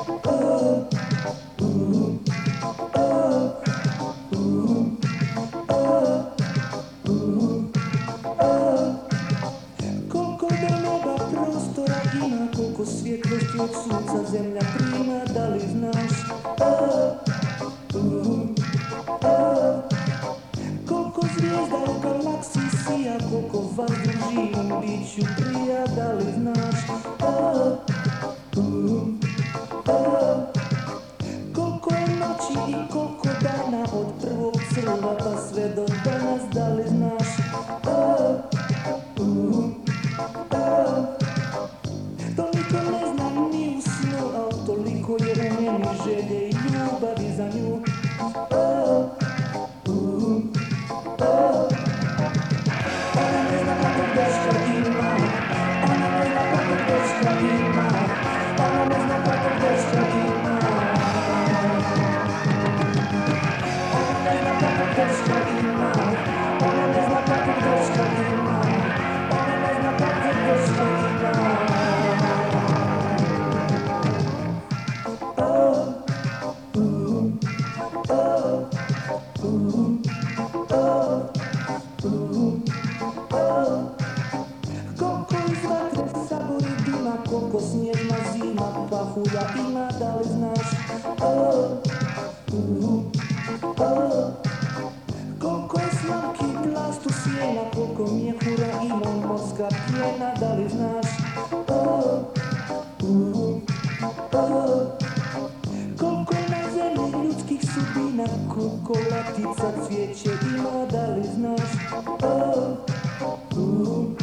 Koliko do neba prostora ima, koliko svjetlosti od sunca zemlja prima, da li znaš? Koliko zvijezda u galaksiji sija, koliko vazduh živom biću prija, da li znaš? Koliko je noći i koliko dana, od prvog crva pa sve do danas, da li znaš? To niko ne zna ni u snu, al toliko je u meni želje i ljubavi za nju. Ona ne zna kakvog dečka ima, ona ne zna kakvog dečka ima, ona ne zna kakvog dečka ima. Ona ne zna kakvog dečka ima, ona ne zna kakvog dečka ima, ona ne zna kakvog dečka ima. Koliko iz vatre sabori dima, koliko snježna zima, pahulja ima, da li znaš? Koliko je slamki plastu sjena, koliko mjehura ima, morska pjena, da li znaš? Koliko je na zemlji ljudskih sudbina, koliko latica cvijeće ima, da li znaš?